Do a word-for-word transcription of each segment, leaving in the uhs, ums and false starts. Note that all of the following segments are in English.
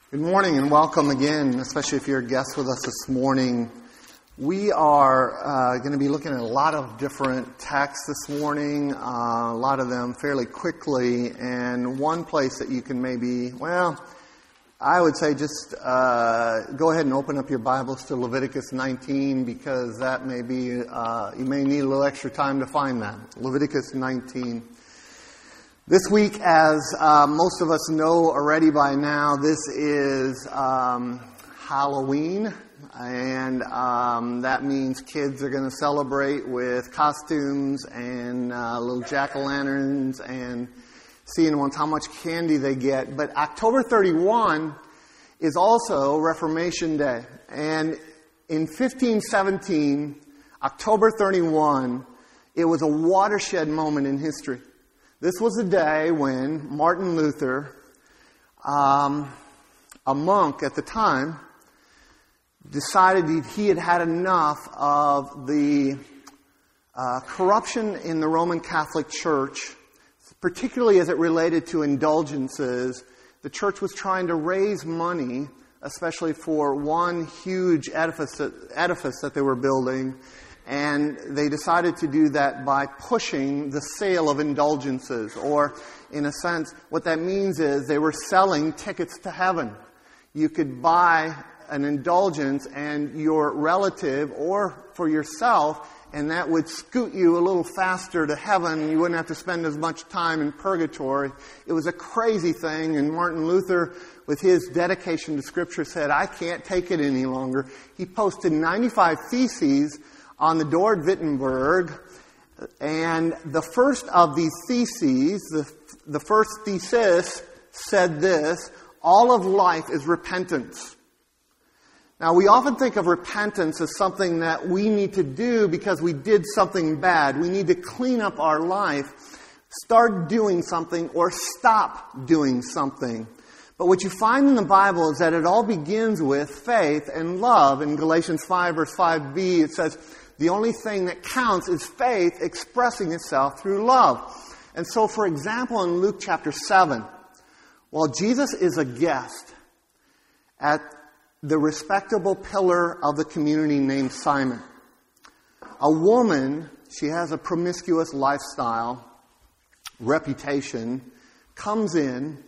Good morning and welcome again, especially if you're a guest with us this morning. We are uh, going to be looking at a lot of different texts this morning, uh, a lot of them fairly quickly, and one place that you can maybe, well, I would say just uh, go ahead and open up your Bibles to Leviticus nineteen, because that may be, uh, you may need a little extra time to find that. Leviticus nineteen. This week, as uh, most of us know already by now, this is um, Halloween, and um, that means kids are going to celebrate with costumes and uh, little jack-o'-lanterns and seeing once how much candy they get. But October thirty-first is also Reformation Day, and in fifteen seventeen, October thirty-first, it was a watershed moment in history. This was a day when Martin Luther, um, a monk at the time, decided he had had enough of the uh, corruption in the Roman Catholic Church, particularly as it related to indulgences. The church was trying to raise money, especially for one huge edifice, edifice that they were building. And they decided to do that by pushing the sale of indulgences. Or, in a sense, what that means is they were selling tickets to heaven. You could buy an indulgence and your relative or for yourself, and that would scoot you a little faster to heaven. You wouldn't have to spend as much time in purgatory. It was a crazy thing, and Martin Luther, with his dedication to Scripture, said, I can't take it any longer. He posted ninety-five theses on the door at Wittenberg, and the first of these theses, the, the first thesis said this: all of life is repentance. Now, we often think of repentance as something that we need to do because we did something bad. We need to clean up our life, start doing something, or stop doing something. But what you find in the Bible is that it all begins with faith and love. In Galatians five, verse five b, it says, the only thing that counts is faith expressing itself through love. And so, for example, in Luke chapter seven, while Jesus is a guest at the respectable pillar of the community named Simon, a woman, she has a promiscuous lifestyle, reputation, comes in,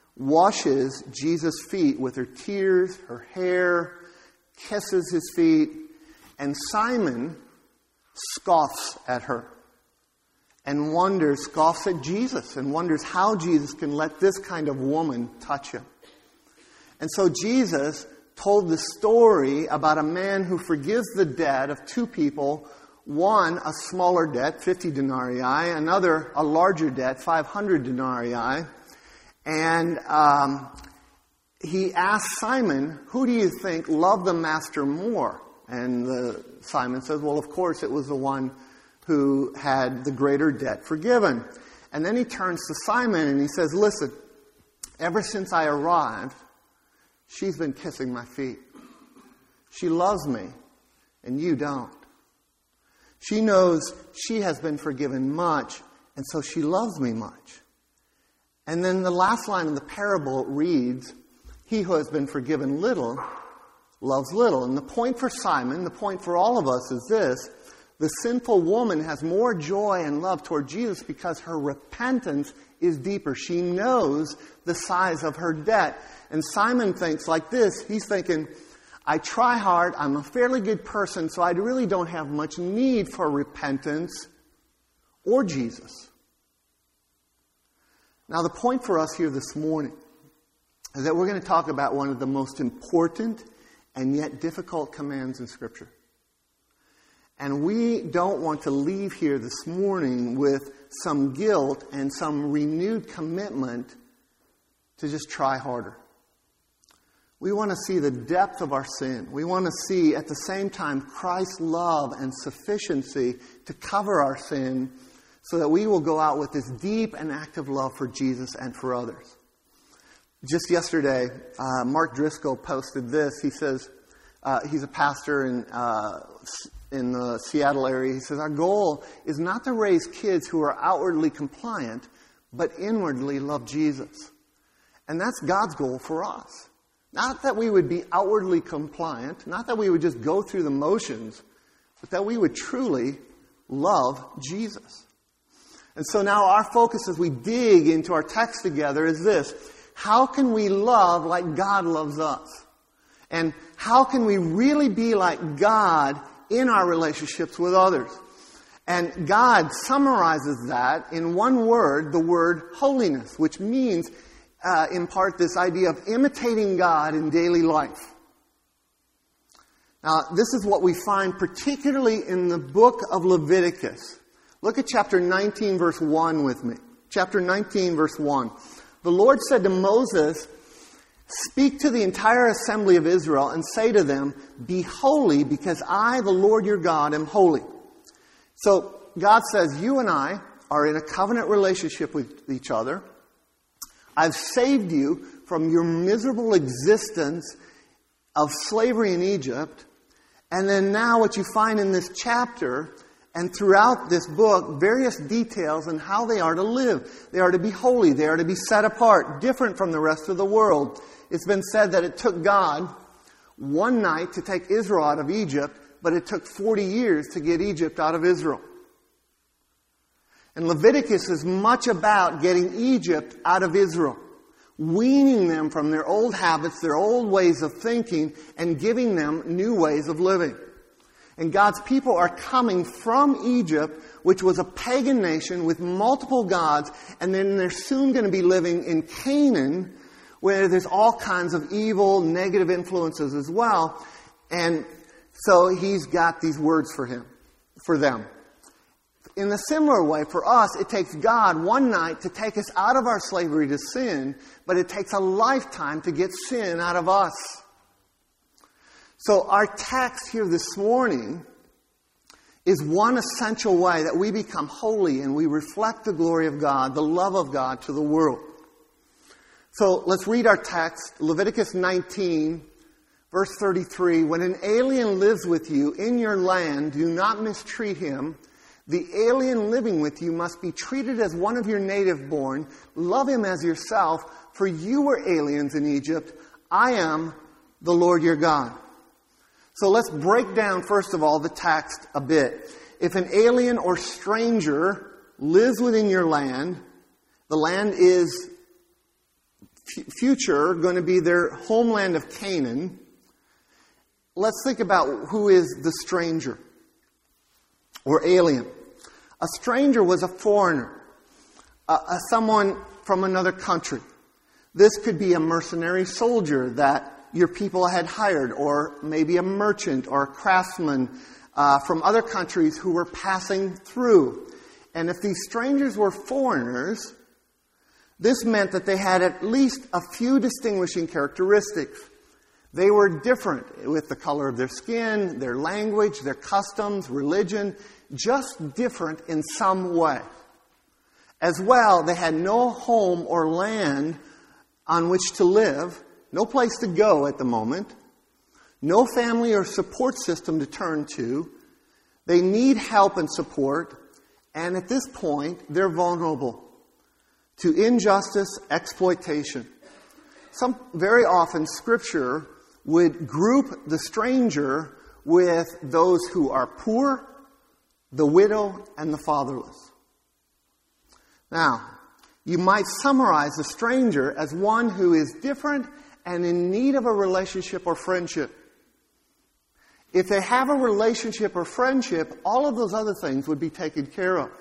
washes Jesus' feet with her tears, her hair, kisses his feet, and Simon scoffs at her and wonders, scoffs at Jesus and wonders how Jesus can let this kind of woman touch him. And so Jesus told the story about a man who forgives the debt of two people, one a smaller debt, fifty denarii, another a larger debt, five hundred denarii. And um, he asked Simon, who do you think loved the master more? And the, Simon says, well, of course, it was the one who had the greater debt forgiven. And then he turns to Simon and he says, listen, ever since I arrived, she's been kissing my feet. She loves me, and you don't. She knows she has been forgiven much, and so she loves me much. And then the last line of the parable reads, he who has been forgiven little loves little. And the point for Simon, the point for all of us is this: the sinful woman has more joy and love toward Jesus because her repentance is deeper. She knows the size of her debt. And Simon thinks like this. He's thinking, I try hard, I'm a fairly good person, so I really don't have much need for repentance or Jesus. Now, the point for us here this morning is that we're going to talk about one of the most important and yet difficult commands in Scripture. And we don't want to leave here this morning with some guilt and some renewed commitment to just try harder. We want to see the depth of our sin. We want to see at the same time Christ's love and sufficiency to cover our sin so that we will go out with this deep and active love for Jesus and for others. Just yesterday, uh, Mark Driscoll posted this. He says, uh, he's a pastor in, uh, in the Seattle area. He says, our goal is not to raise kids who are outwardly compliant, but inwardly love Jesus. And that's God's goal for us. Not that we would be outwardly compliant, not that we would just go through the motions, but that we would truly love Jesus. And so now our focus as we dig into our text together is this: how can we love like God loves us? And how can we really be like God in our relationships with others? And God summarizes that in one word, the word holiness, which means, uh, in part, this idea of imitating God in daily life. Now, this is what we find particularly in the book of Leviticus. Look at chapter nineteen, verse one with me. Chapter nineteen, verse one. The Lord said to Moses, "Speak to the entire assembly of Israel and say to them, 'Be holy, because I, the Lord your God, am holy.'" So God says, you and I are in a covenant relationship with each other. I've saved you from your miserable existence of slavery in Egypt. And then now what you find in this chapter and throughout this book, various details on how they are to live. They are to be holy. They are to be set apart, different from the rest of the world. It's been said that it took God one night to take Israel out of Egypt, but it took forty years to get Egypt out of Israel. And Leviticus is much about getting Egypt out of Israel, weaning them from their old habits, their old ways of thinking, and giving them new ways of living. And God's people are coming from Egypt, which was a pagan nation with multiple gods, and then they're soon going to be living in Canaan, where there's all kinds of evil, negative influences as well. And so he's got these words for him, for them. In a similar way, for us, it takes God one night to take us out of our slavery to sin, but it takes a lifetime to get sin out of us. So our text here this morning is one essential way that we become holy and we reflect the glory of God, the love of God to the world. So let's read our text, Leviticus nineteen, verse thirty-three. When an alien lives with you in your land, do not mistreat him. The alien living with you must be treated as one of your native born. Love him as yourself, for you were aliens in Egypt. I am the Lord your God. So let's break down, first of all, the text a bit. If an alien or stranger lives within your land, the land is f- future going to be their homeland of Canaan. Let's think about who is the stranger or alien. A stranger was a foreigner, a, a someone from another country. This could be a mercenary soldier that your people had hired, or maybe a merchant or a craftsman uh, from other countries who were passing through. And if these strangers were foreigners, this meant that they had at least a few distinguishing characteristics. They were different with the color of their skin, their language, their customs, religion, just different in some way. As well, they had no home or land on which to live, no place to go at the moment, no family or support system to turn to. They need help and support, and at this point, they're vulnerable to injustice, exploitation. Some, very often, Scripture would group the stranger with those who are poor, the widow, and the fatherless. Now, you might summarize the stranger as one who is different and in need of a relationship or friendship. If they have a relationship or friendship, all of those other things would be taken care of.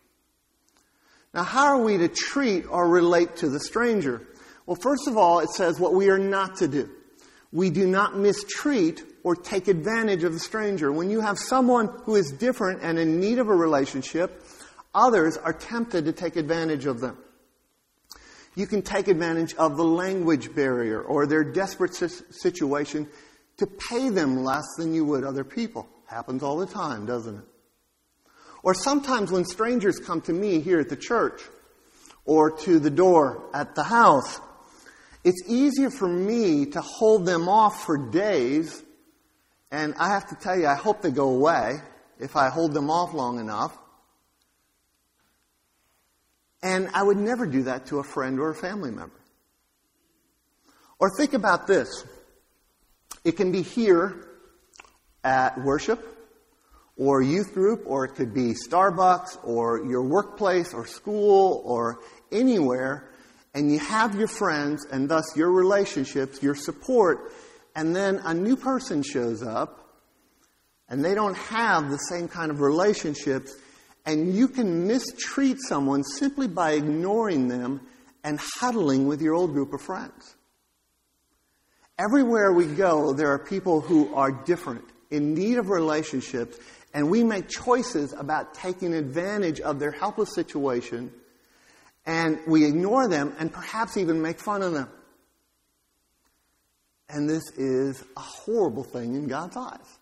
Now, how are we to treat or relate to the stranger? Well, first of all, it says what we are not to do. We do not mistreat or take advantage of the stranger. When you have someone who is different and in need of a relationship, others are tempted to take advantage of them. You can take advantage of the language barrier or their desperate situation to pay them less than you would other people. Happens all the time, doesn't it? Or sometimes when strangers come to me here at the church or to the door at the house, it's easier for me to hold them off for days, and I have to tell you, I hope they go away if I hold them off long enough. And I would never do that to a friend or a family member. Or think about this. It can be here at worship, or youth group, or it could be Starbucks, or your workplace, or school, or anywhere, and you have your friends, and thus your relationships, your support, and then a new person shows up, and they don't have the same kind of relationships, and you can mistreat someone simply by ignoring them and huddling with your old group of friends. Everywhere we go, there are people who are different, in need of relationships, and we make choices about taking advantage of their helpless situation, and we ignore them and perhaps even make fun of them. And this is a horrible thing in God's eyes.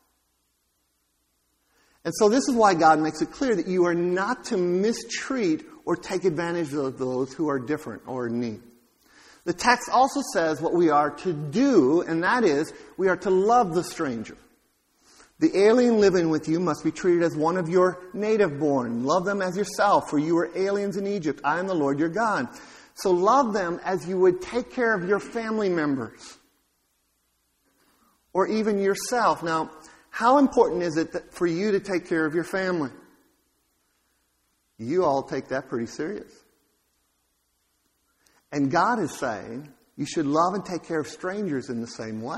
And so this is why God makes it clear that you are not to mistreat or take advantage of those who are different or in need. The text also says what we are to do, and that is, we are to love the stranger. The alien living with you must be treated as one of your native born. Love them as yourself, for you were aliens in Egypt. I am the Lord your God. So love them as you would take care of your family members. Or even yourself. Now, how important is it that for you to take care of your family? You all take that pretty serious. And God is saying you should love and take care of strangers in the same way.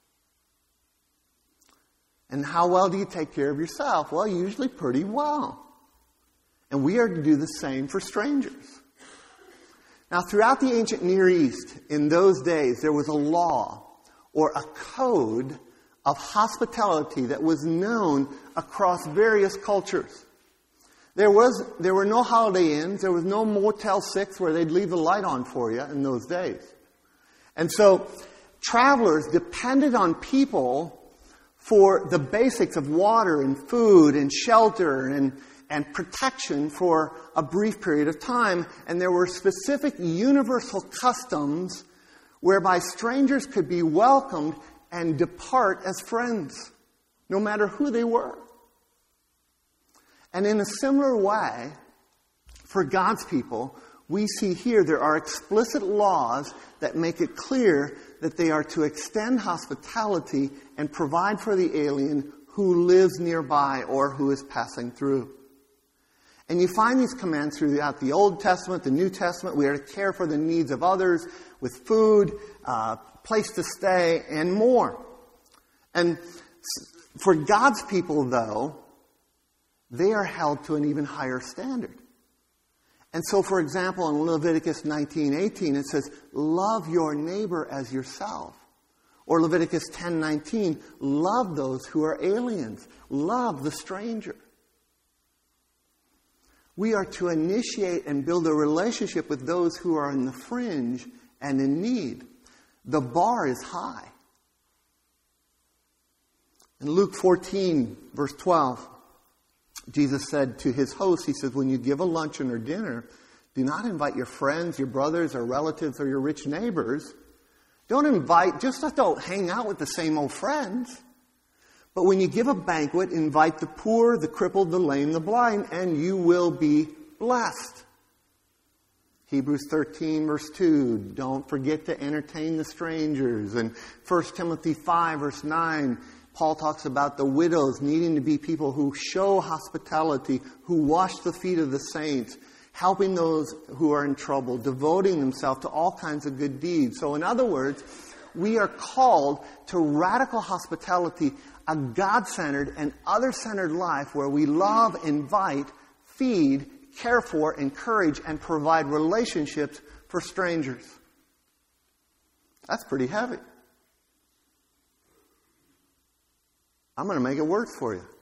And how well do you take care of yourself? Well, usually pretty well. And we are to do the same for strangers. Now, throughout the ancient Near East, in those days, there was a law or a code of hospitality that was known across various cultures. There was there were no Holiday Inns. There was no Motel six where they'd leave the light on for you in those days. And so travelers depended on people for the basics of water and food and shelter and, and protection for a brief period of time. And there were specific universal customs whereby strangers could be welcomed and depart as friends, no matter who they were. And in a similar way, for God's people, we see here there are explicit laws that make it clear that they are to extend hospitality and provide for the alien who lives nearby or who is passing through. And you find these commands throughout the Old Testament, the New Testament. We are to care for the needs of others with food, uh, place to stay, and more. And for God's people, though, they are held to an even higher standard. And so, for example, in Leviticus nineteen eighteen, it says, love your neighbor as yourself. Or Leviticus ten nineteen, love those who are aliens. Love the stranger. We are to initiate and build a relationship with those who are in the fringe and in need. The bar is high. In Luke fourteen, verse twelve, Jesus said to his host, he said, when you give a luncheon or dinner, do not invite your friends, your brothers or relatives or your rich neighbors. Don't invite, just don't hang out with the same old friends. But when you give a banquet, invite the poor, the crippled, the lame, the blind, and you will be blessed. Hebrews thirteen, verse two, don't forget to entertain the strangers. And First Timothy five, verse nine, Paul talks about the widows needing to be people who show hospitality, who wash the feet of the saints, helping those who are in trouble, devoting themselves to all kinds of good deeds. So in other words, we are called to radical hospitality, a God-centered and other-centered life where we love, invite, feed, care for, encourage, and provide relationships for strangers. That's pretty heavy. I'm going to make it work for you.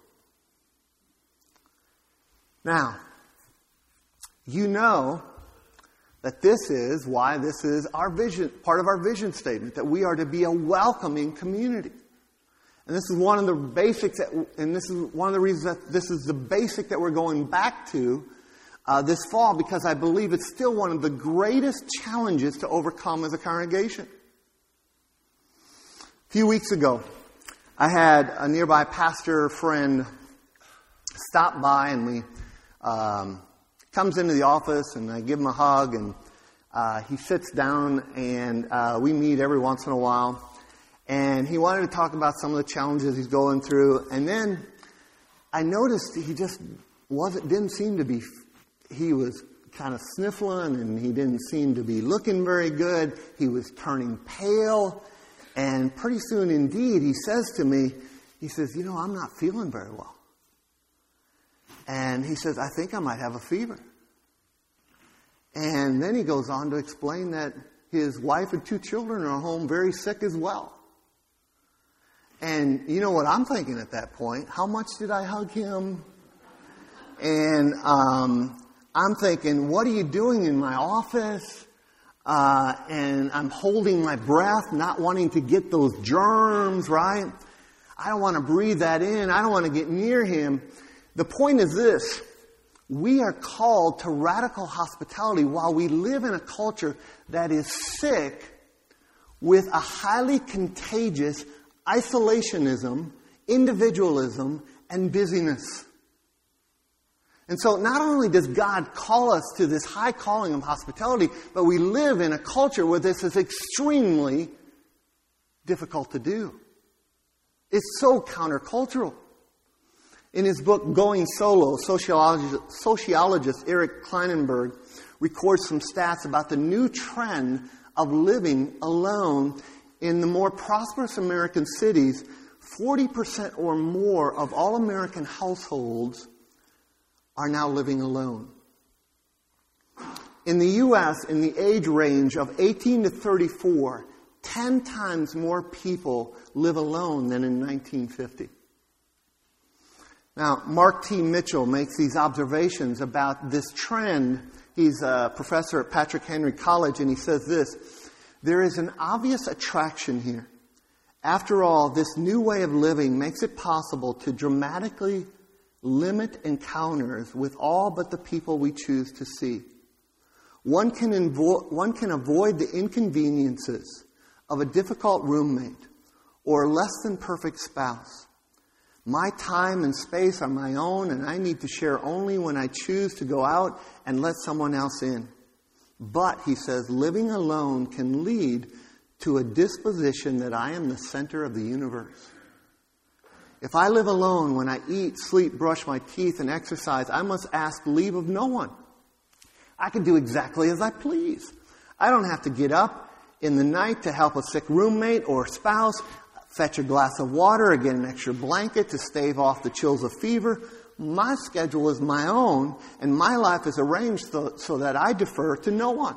Now, you know that this is why this is our vision, part of our vision statement, that we are to be a welcoming community. And this is one of the basics, that, and this is one of the reasons that this is the basic that we're going back to uh, this fall, because I believe it's still one of the greatest challenges to overcome as a congregation. A few weeks ago, I had a nearby pastor friend stop by, and we um, comes into the office, and I give him a hug, and Uh, he sits down and uh, we meet every once in a while. And he wanted to talk about some of the challenges he's going through. And then I noticed he just wasn't, didn't seem to be, he was kind of sniffling and he didn't seem to be looking very good. He was turning pale. And pretty soon indeed, he says to me, he says, you know, I'm not feeling very well. And he says, I think I might have a fever. And then he goes on to explain that his wife and two children are home very sick as well. And you know what I'm thinking at that point? How much did I hug him? And um, I'm thinking, what are you doing in my office? Uh, and I'm holding my breath, not wanting to get those germs, right? I don't want to breathe that in. I don't want to get near him. The point is this. We are called to radical hospitality while we live in a culture that is sick with a highly contagious isolationism, individualism, and busyness. And so not only does God call us to this high calling of hospitality, but we live in a culture where this is extremely difficult to do. It's so countercultural. In his book, Going Solo, sociologist, sociologist Eric Klinenberg records some stats about the new trend of living alone in the more prosperous American cities. forty percent or more of all American households are now living alone. In the U S, in the age range of eighteen to thirty-four, ten times more people live alone than in nineteen fifty. Now, Mark T. Mitchell makes these observations about this trend. He's a professor at Patrick Henry College, and he says this: there is an obvious attraction here. After all, this new way of living makes it possible to dramatically limit encounters with all but the people we choose to see. One can, invo- one can avoid the inconveniences of a difficult roommate or a less than perfect spouse. My time and space are my own, and I need to share only when I choose to go out and let someone else in. But, he says, living alone can lead to a disposition that I am the center of the universe. If I live alone when I eat, sleep, brush my teeth, and exercise, I must ask leave of no one. I can do exactly as I please. I don't have to get up in the night to help a sick roommate or spouse, fetch a glass of water, or get an extra blanket to stave off the chills of fever. My schedule is my own, and my life is arranged so, so that I defer to no one.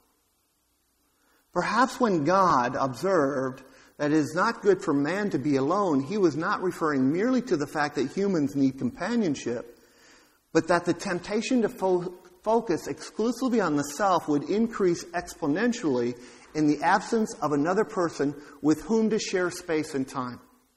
Perhaps when God observed that it is not good for man to be alone, he was not referring merely to the fact that humans need companionship, but that the temptation to fo- focus exclusively on the self would increase exponentially in the absence of another person with whom to share space and time.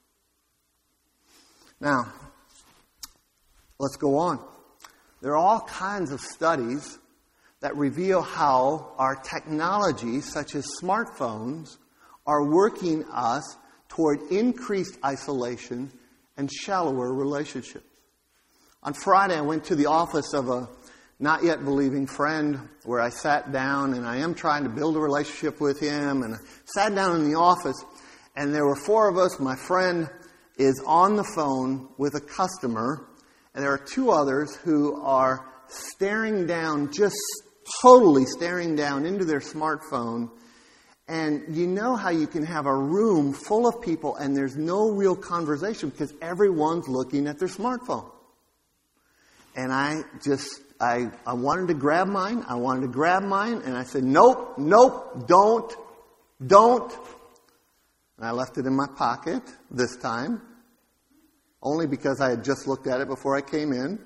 Now, let's go on. There are all kinds of studies that reveal how our technologies, such as smartphones, are working us toward increased isolation and shallower relationships. On Friday, I went to the office of a not yet believing friend where I sat down, and I am trying to build a relationship with him, and I sat down in the office, and there were four of us. My friend is on the phone with a customer, and there are two others who are staring down, just totally staring down into their smartphone. And you know how you can have a room full of people and there's no real conversation because everyone's looking at their smartphone. And I just, I, I wanted to grab mine. I wanted to grab mine. And I said, nope, nope, don't, don't. And I left it in my pocket this time, only because I had just looked at it before I came in.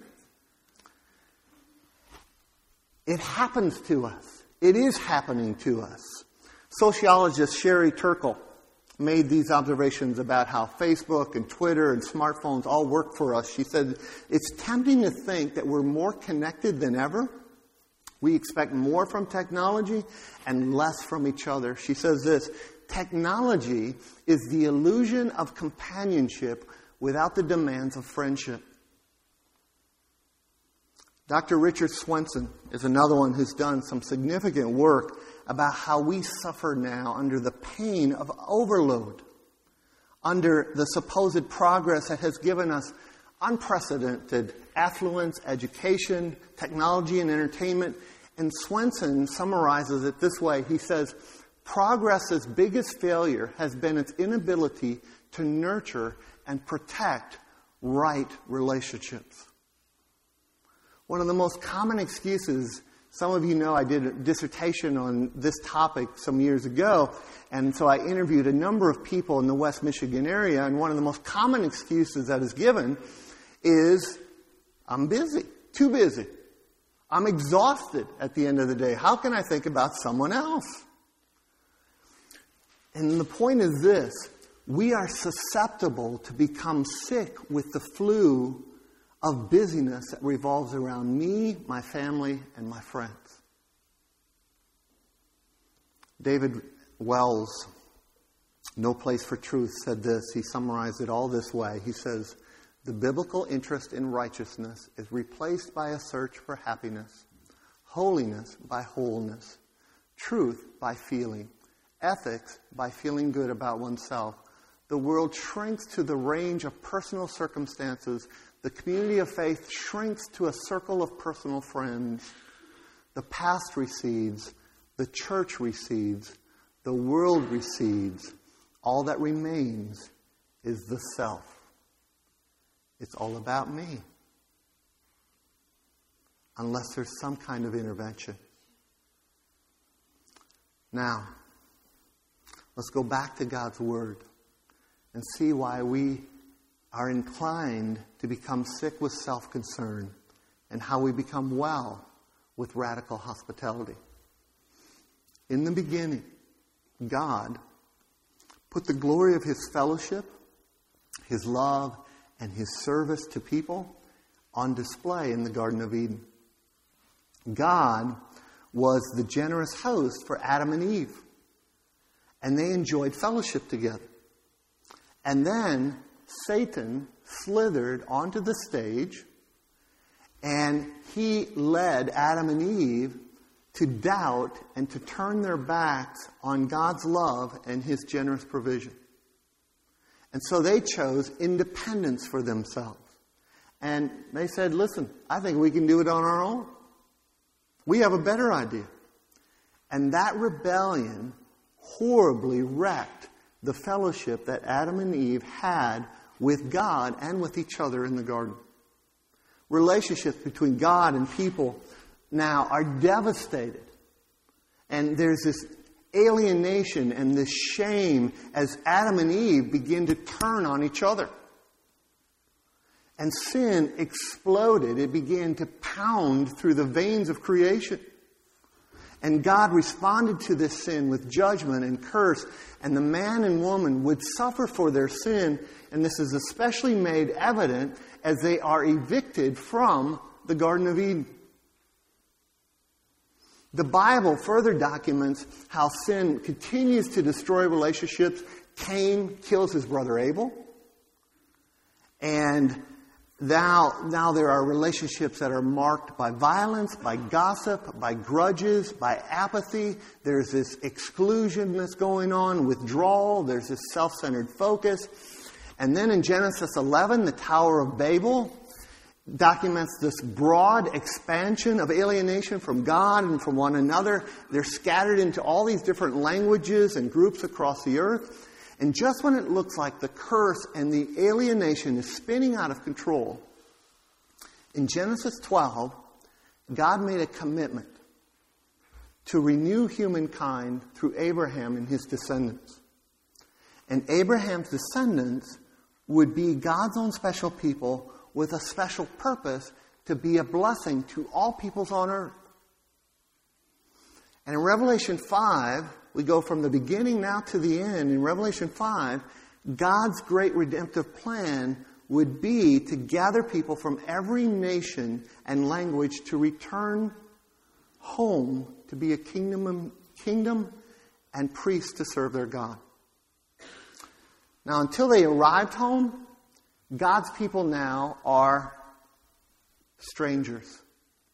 It happens to us. It is happening to us. Sociologist Sherry Turkle made these observations about how Facebook and Twitter and smartphones all work for us. She said, it's tempting to think that we're more connected than ever. We expect more from technology and less from each other. She says this: technology is the illusion of companionship without the demands of friendship. Doctor Richard Swenson is another one who's done some significant work about how we suffer now under the pain of overload, under the supposed progress that has given us unprecedented affluence, education, technology, and entertainment. And Swenson summarizes it this way. He says, progress's biggest failure has been its inability to nurture and protect right relationships. One of the most common excuses, some of you know I did a dissertation on this topic some years ago, and so I interviewed a number of people in the West Michigan area, and one of the most common excuses that is given is, I'm busy, too busy. I'm exhausted at the end of the day. How can I think about someone else? And the point is this, we are susceptible to become sick with the flu of busyness that revolves around me, my family, and my friends. David Wells, No Place for Truth, said this. He summarized it all this way. He says, the biblical interest in righteousness is replaced by a search for happiness, holiness by wholeness, truth by feeling, ethics by feeling good about oneself. The world shrinks to the range of personal circumstances. The community of faith shrinks to a circle of personal friends. The past recedes. The church recedes. The world recedes. All that remains is the self. It's all about me. Unless there's some kind of intervention. Now, let's go back to God's Word and see why we are inclined to become sick with self-concern and how we become well with radical hospitality. In the beginning, God put the glory of His fellowship, His love, and His service to people on display in the Garden of Eden. God was the generous host for Adam and Eve, and they enjoyed fellowship together. And then Satan slithered onto the stage, and he led Adam and Eve to doubt and to turn their backs on God's love and His generous provision. And so they chose independence for themselves. And they said, listen, I think we can do it on our own. We have a better idea. And that rebellion horribly wrecked the fellowship that Adam and Eve had with God and with each other in the garden. Relationships between God and people now are devastated. And there's this alienation and this shame as Adam and Eve begin to turn on each other. And sin exploded. It began to pound through the veins of creation. And God responded to this sin with judgment and curse. And the man and woman would suffer for their sin. And this is especially made evident as they are evicted from the Garden of Eden. The Bible further documents how sin continues to destroy relationships. Cain kills his brother Abel. And now, now there are relationships that are marked by violence, by gossip, by grudges, by apathy. There's this exclusion that's going on, withdrawal. There's this self-centered focus. And then in Genesis eleven, the Tower of Babel documents this broad expansion of alienation from God and from one another. They're scattered into all these different languages and groups across the earth. And just when it looks like the curse and the alienation is spinning out of control, in Genesis twelve, God made a commitment to renew humankind through Abraham and his descendants. And Abraham's descendants would be God's own special people with a special purpose to be a blessing to all peoples on earth. And in Revelation five, we go from the beginning now to the end. In Revelation five, God's great redemptive plan would be to gather people from every nation and language to return home to be a kingdom, kingdom and priests to serve their God. Now, until they arrived home, God's people now are strangers.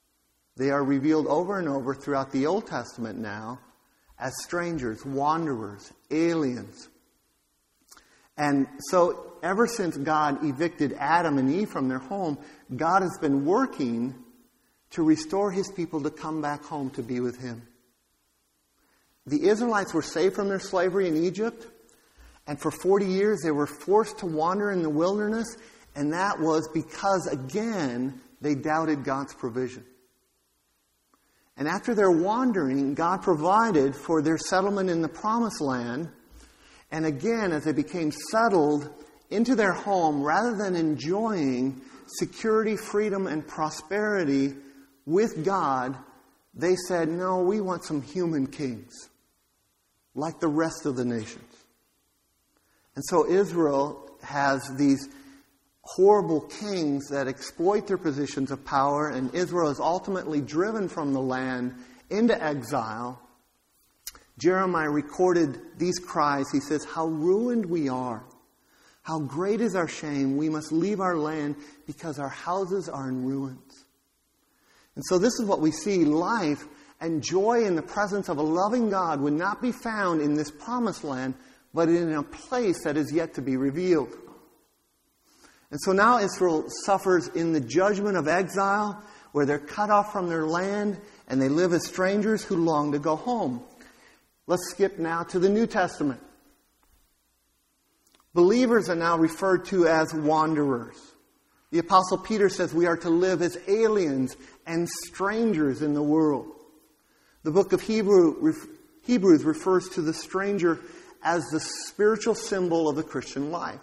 They are revealed over and over throughout the Old Testament now as strangers, wanderers, aliens. And so ever since God evicted Adam and Eve from their home, God has been working to restore His people to come back home to be with Him. The Israelites were saved from their slavery in Egypt, and for forty years they were forced to wander in the wilderness, and that was because, again, they doubted God's provision. And after their wandering, God provided for their settlement in the Promised Land. And again, as they became settled into their home, rather than enjoying security, freedom, and prosperity with God, they said, no, we want some human kings, like the rest of the nations. And so Israel has these horrible kings that exploit their positions of power, and Israel is ultimately driven from the land into exile. Jeremiah recorded these cries. He says, how ruined we are. How great is our shame. We must leave our land because our houses are in ruins. And so this is what we see. Life and joy in the presence of a loving God would not be found in this promised land, but in a place that is yet to be revealed. And so now Israel suffers in the judgment of exile, where they're cut off from their land and they live as strangers who long to go home. Let's skip now to the New Testament. Believers are now referred to as wanderers. The Apostle Peter says we are to live as aliens and strangers in the world. The book of Hebrew, Hebrews refers to the stranger as the spiritual symbol of the Christian life.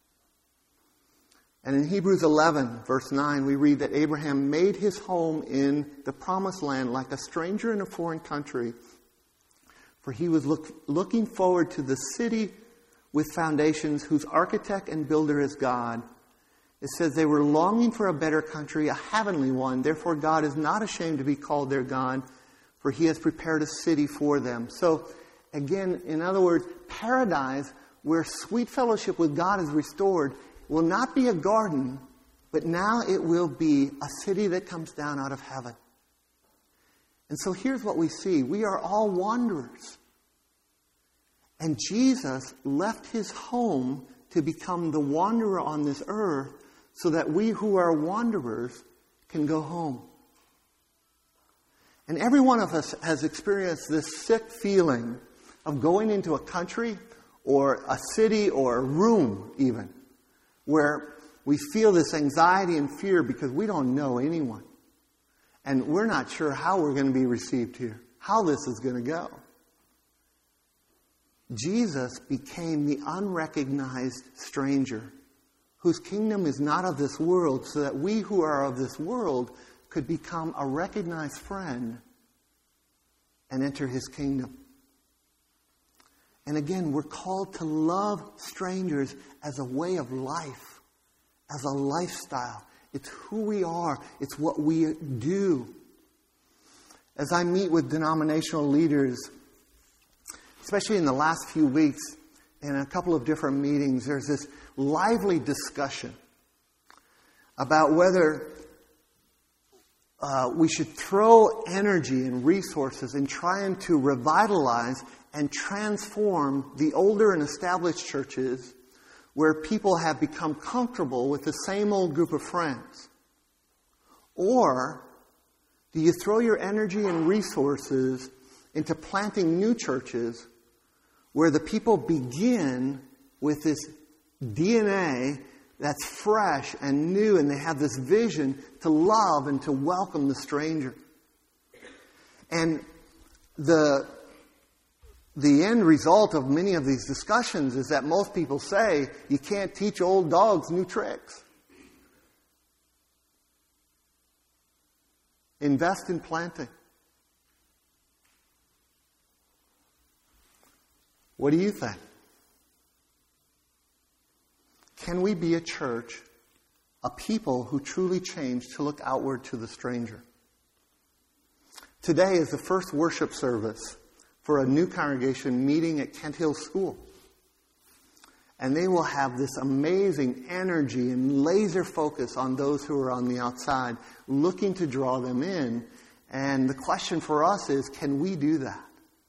And in Hebrews eleven, verse nine, we read that Abraham made his home in the promised land like a stranger in a foreign country, for he was look, looking forward to the city with foundations whose architect and builder is God. It says they were longing for a better country, a heavenly one. Therefore God is not ashamed to be called their God, for He has prepared a city for them. So again, in other words, paradise, where sweet fellowship with God is restored, will not be a garden, but now it will be a city that comes down out of heaven. And so here's what we see. We are all wanderers. And Jesus left His home to become the wanderer on this earth so that we who are wanderers can go home. And every one of us has experienced this sick feeling of going into a country or a city or a room even, where we feel this anxiety and fear because we don't know anyone. And we're not sure how we're going to be received here, how this is going to go. Jesus became the unrecognized stranger whose kingdom is not of this world, so that we who are of this world could become a recognized friend and enter His kingdom. And again, we're called to love strangers as a way of life, as a lifestyle. It's who we are. It's what we do. As I meet with denominational leaders, especially in the last few weeks, in a couple of different meetings, there's this lively discussion about whether uh, we should throw energy and resources in trying to revitalize and transform the older and established churches where people have become comfortable with the same old group of friends. Or do you throw your energy and resources into planting new churches where the people begin with this D N A that's fresh and new, and they have this vision to love and to welcome the stranger? And the The end result of many of these discussions is that most people say you can't teach old dogs new tricks. Invest in planting. What do you think? Can we be a church, a people who truly change to look outward to the stranger? Today is the first worship service for a new congregation meeting at Kent Hill School. And they will have this amazing energy and laser focus on those who are on the outside, looking to draw them in. And the question for us is, can we do that?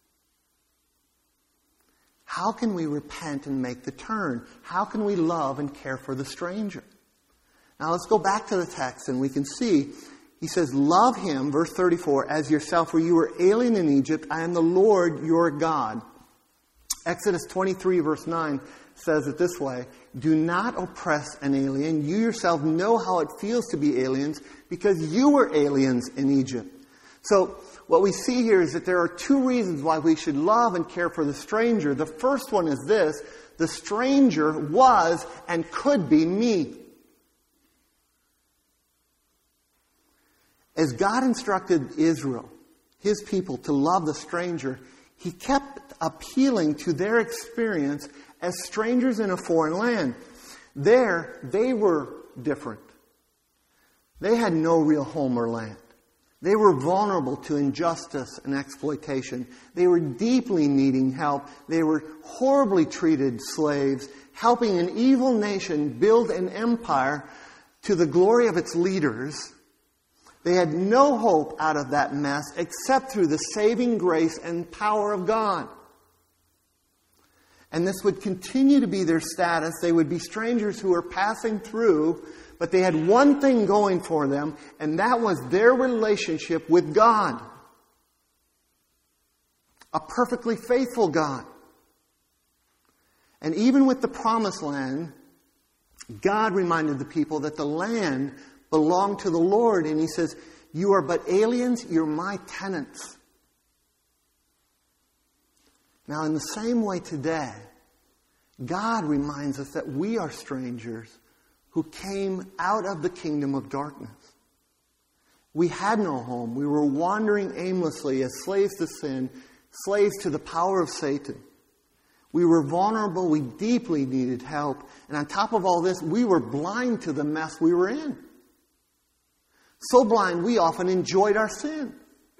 How can we repent and make the turn? How can we love and care for the stranger? Now let's go back to the text and we can see, he says, love him, verse thirty-four, as yourself, for you were alien in Egypt. I am the Lord your God. Exodus twenty-three, verse nine says it this way, do not oppress an alien. You yourself know how it feels to be aliens because you were aliens in Egypt. So what we see here is that there are two reasons why we should love and care for the stranger. The first one is this, the stranger was and could be me. As God instructed Israel, his people, to love the stranger, he kept appealing to their experience as strangers in a foreign land. There, they were different. They had no real home or land. They were vulnerable to injustice and exploitation. They were deeply needing help. They were horribly treated slaves, helping an evil nation build an empire to the glory of its leaders. They had no hope out of that mess except through the saving grace and power of God. And this would continue to be their status. They would be strangers who were passing through, but they had one thing going for them, and that was their relationship with God. A perfectly faithful God. And even with the promised land, God reminded the people that the land belonged to the Lord. And he says, you are but aliens, you're my tenants. Now, in the same way today, God reminds us that we are strangers who came out of the kingdom of darkness. We had no home. We were wandering aimlessly as slaves to sin, slaves to the power of Satan. We were vulnerable. We deeply needed help. And on top of all this, we were blind to the mess we were in. So blind, we often enjoyed our sin.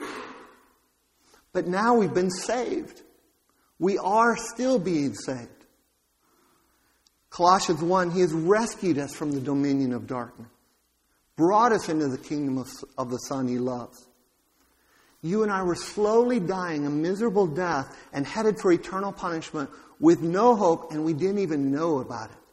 But now we've been saved. We are still being saved. Colossians one, he has rescued us from the dominion of darkness, brought us into the kingdom of, of the Son he loves. You and I were slowly dying a miserable death and headed for eternal punishment with no hope, and we didn't even know about it.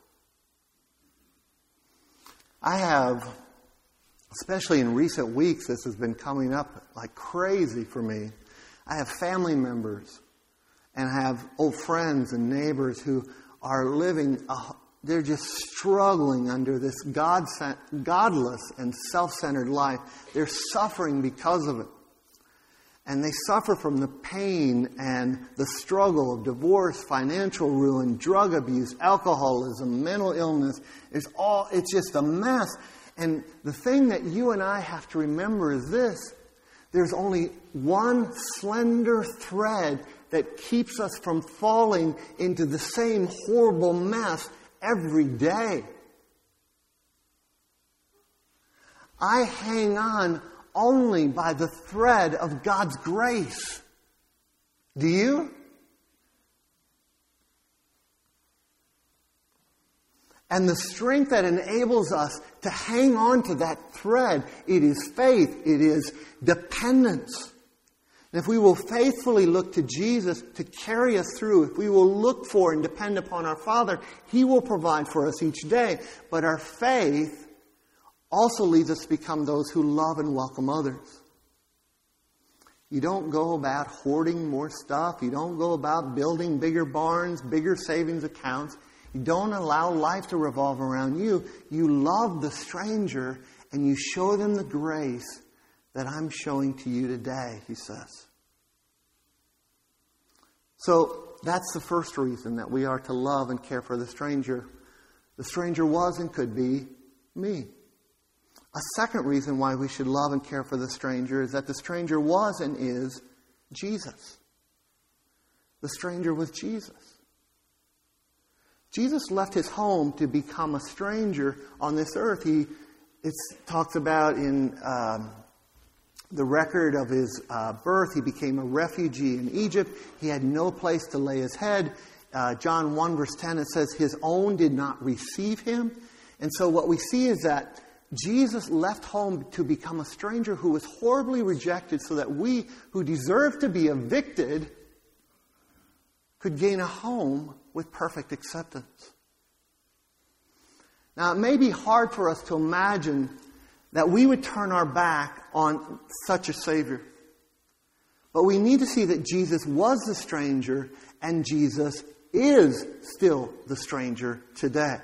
I have, especially in recent weeks, this has been coming up like crazy for me. I have family members and I have old friends and neighbors who are living, a, they're just struggling under this God, godless and self-centered life. They're suffering because of it. And they suffer from the pain and the struggle of divorce, financial ruin, drug abuse, alcoholism, mental illness. It's all, it's just a mess. And the thing that you and I have to remember is this. There's only one slender thread that keeps us from falling into the same horrible mess every day. I hang on only by the thread of God's grace. Do you? And the strength that enables us to hang on to that thread, it is faith, it is dependence. And if we will faithfully look to Jesus to carry us through, if we will look for and depend upon our Father, he will provide for us each day. But our faith also leads us to become those who love and welcome others. You don't go about hoarding more stuff. You don't go about building bigger barns, bigger savings accounts. You don't allow life to revolve around you. You love the stranger and you show them the grace that I'm showing to you today, he says. So that's the first reason that we are to love and care for the stranger. The stranger was and could be me. A second reason why we should love and care for the stranger is that the stranger was and is Jesus. The stranger was Jesus. Jesus left his home to become a stranger on this earth. He it talks about in um, the record of his uh, birth, he became a refugee in Egypt. He had no place to lay his head. Uh, John one verse ten, it says, his own did not receive him. And so what we see is that Jesus left home to become a stranger who was horribly rejected so that we who deserve to be evicted could gain a home with perfect acceptance. Now, it may be hard for us to imagine that we would turn our back on such a Savior. But we need to see that Jesus was the stranger and Jesus is still the stranger today.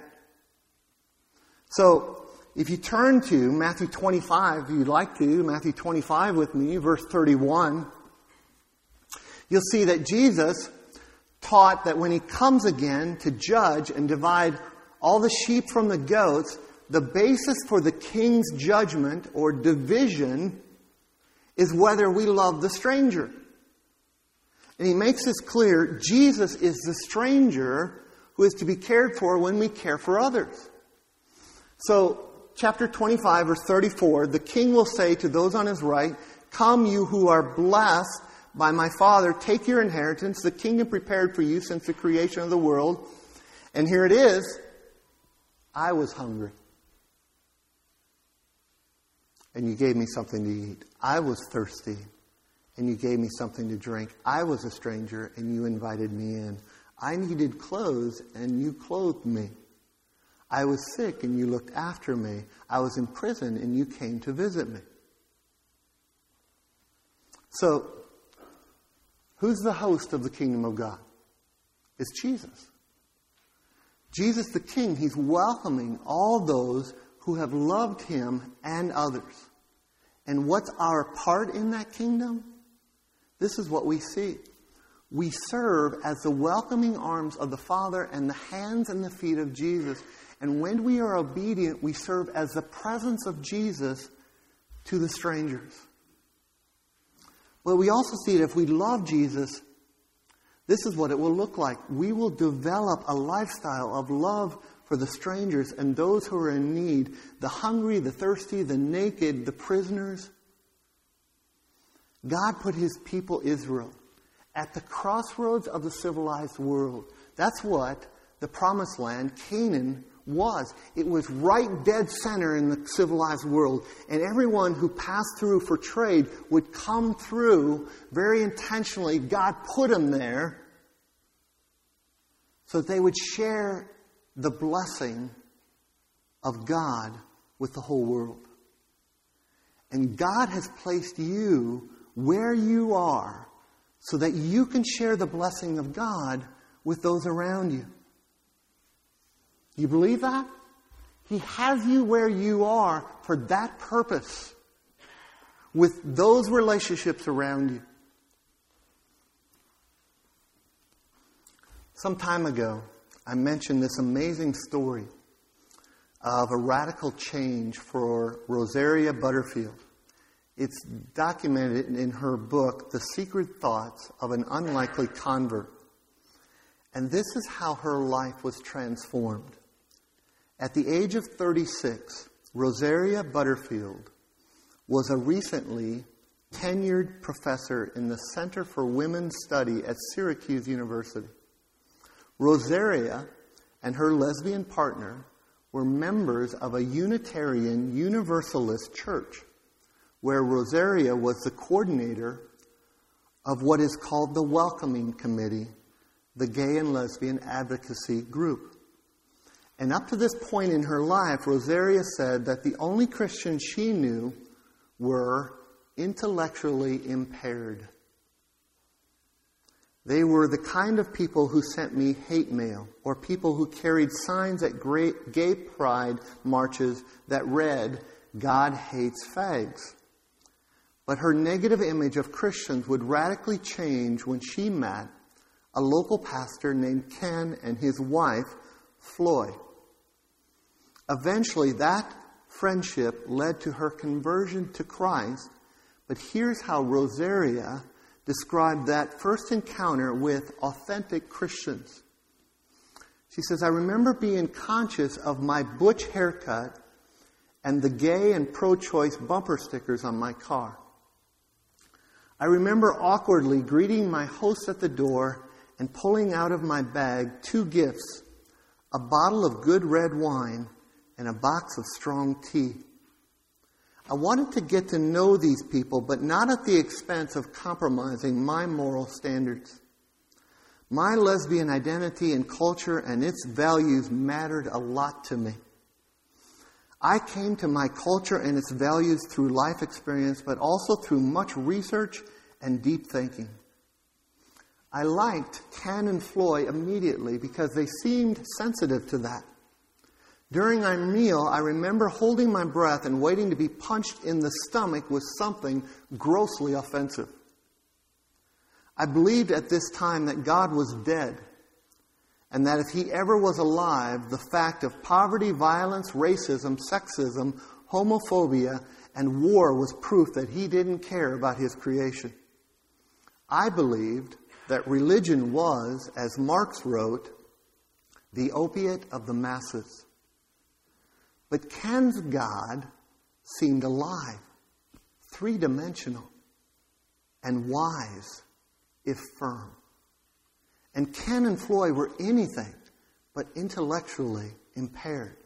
So, if you turn to Matthew twenty-five, if you'd like to, Matthew twenty-five with me, verse thirty-one, you'll see that Jesus taught that when He comes again to judge and divide all the sheep from the goats, the basis for the king's judgment or division is whether we love the stranger. And He makes this clear. Jesus is the stranger who is to be cared for when we care for others. So, chapter twenty-five, verse thirty-four, the king will say to those on his right, "Come, you who are blessed by my Father, take your inheritance, the kingdom prepared for you since the creation of the world." And here it is. I was hungry, and you gave me something to eat. I was thirsty, and you gave me something to drink. I was a stranger, and you invited me in. I needed clothes, and you clothed me. I was sick, and you looked after me. I was in prison, and you came to visit me. So, who's the host of the kingdom of God? It's Jesus. Jesus the King, He's welcoming all those who have loved Him and others. And what's our part in that kingdom? This is what we see. We serve as the welcoming arms of the Father and the hands and the feet of Jesus. And when we are obedient, we serve as the presence of Jesus to the strangers. Well, we also see that if we love Jesus, this is what it will look like. We will develop a lifestyle of love for the strangers and those who are in need, the hungry, the thirsty, the naked, the prisoners. God put His people Israel at the crossroads of the civilized world. That's what the promised land, Canaan, was. It was right dead center in the civilized world. And everyone who passed through for trade would come through very intentionally. God put them there so that they would share the blessing of God with the whole world. And God has placed you where you are so that you can share the blessing of God with those around you. You believe that? He has you where you are for that purpose, with those relationships around you. Some time ago, I mentioned this amazing story of a radical change for Rosaria Butterfield. It's documented in her book, The Secret Thoughts of an Unlikely Convert. And this is how her life was transformed. At the age of thirty-six, Rosaria Butterfield was a recently tenured professor in the Center for Women's Study at Syracuse University. Rosaria and her lesbian partner were members of a Unitarian Universalist church, where Rosaria was the coordinator of what is called the Welcoming Committee, the gay and lesbian advocacy group. And up to this point in her life, Rosaria said that the only Christians she knew were intellectually impaired. They were the kind of people who sent me hate mail, or people who carried signs at great gay pride marches that read, "God hates fags." But her negative image of Christians would radically change when she met a local pastor named Ken and his wife, Floy. Eventually, that friendship led to her conversion to Christ, but here's how Rosaria described that first encounter with authentic Christians. She says, "I remember being conscious of my butch haircut and the gay and pro-choice bumper stickers on my car. I remember awkwardly greeting my host at the door and pulling out of my bag two gifts, a bottle of good red wine and a box of strong tea. I wanted to get to know these people, but not at the expense of compromising my moral standards. My lesbian identity and culture and its values mattered a lot to me. I came to my culture and its values through life experience, but also through much research and deep thinking. I liked Ken and Floy immediately because they seemed sensitive to that. During our meal, I remember holding my breath and waiting to be punched in the stomach with something grossly offensive. I believed at this time that God was dead, and that if He ever was alive, the fact of poverty, violence, racism, sexism, homophobia, and war was proof that He didn't care about His creation. I believed that religion was, as Marx wrote, the opiate of the masses. But Ken's God seemed alive, three-dimensional, and wise, if firm. And Ken and Floy were anything but intellectually impaired.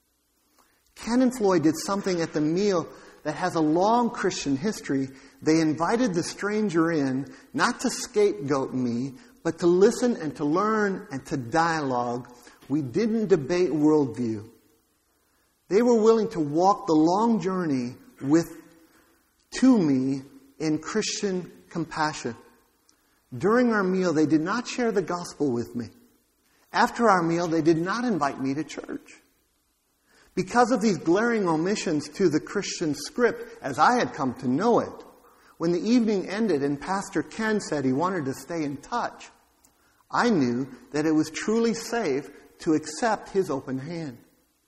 Ken and Floy did something at the meal that has a long Christian history. They invited the stranger in, not to scapegoat me, but to listen and to learn and to dialogue. We didn't debate worldview. They were willing to walk the long journey with, to me, in Christian compassion. During our meal, they did not share the gospel with me. After our meal, they did not invite me to church. Because of these glaring omissions to the Christian script, as I had come to know it, when the evening ended and Pastor Ken said he wanted to stay in touch, I knew that it was truly safe to accept his open hand.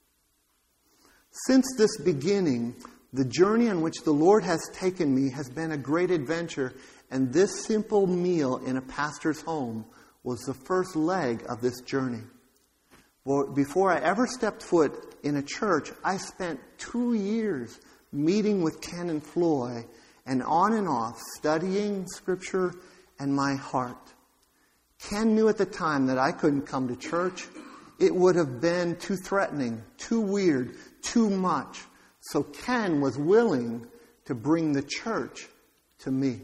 Since this beginning, the journey on which the Lord has taken me has been a great adventure, and this simple meal in a pastor's home was the first leg of this journey. Before I ever stepped foot in a church, I spent two years meeting with Ken and Floy and on and off studying Scripture and my heart. Ken knew at the time that I couldn't come to church. It would have been too threatening, too weird, too much. So Ken was willing to bring the church to me.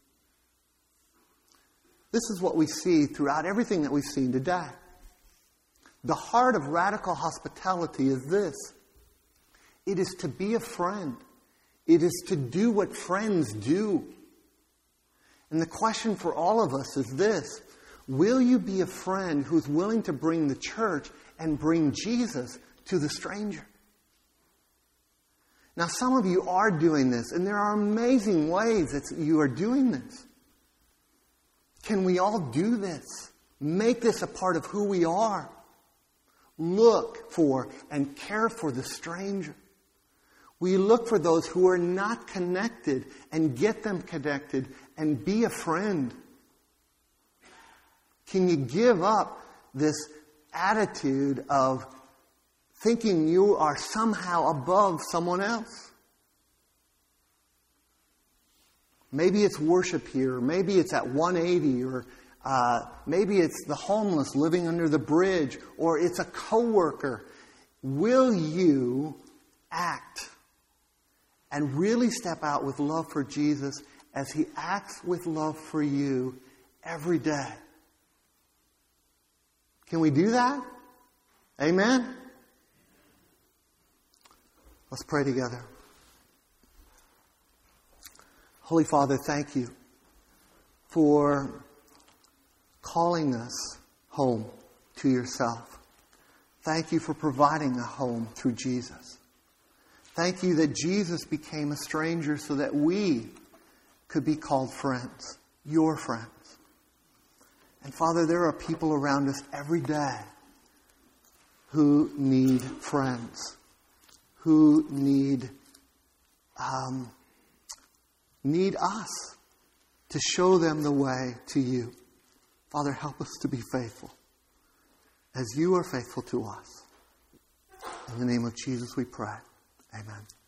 This is what we see throughout everything that we've seen today. The heart of radical hospitality is this. It is to be a friend. It is to do what friends do. And the question for all of us is this. Will you be a friend who's willing to bring the church and bring Jesus to the stranger? Now, some of you are doing this, and there are amazing ways that you are doing this. Can we all do this? Make this a part of who we are. Look for and care for the stranger. We look for those who are not connected and get them connected and be a friend. Can you give up this attitude of thinking you are somehow above someone else? Maybe it's worship here. Maybe it's at one eighty, or uh, maybe it's the homeless living under the bridge, or it's a coworker. Will you act and really step out with love for Jesus as He acts with love for you every day? Can we do that? Amen? Let's pray together. Holy Father, thank you for calling us home to yourself. Thank you for providing a home through Jesus. Thank you that Jesus became a stranger so that we could be called friends, your friends. And Father, there are people around us every day who need friends, who need um, need us to show them the way to you. Father, help us to be faithful as you are faithful to us. In the name of Jesus we pray. Amen.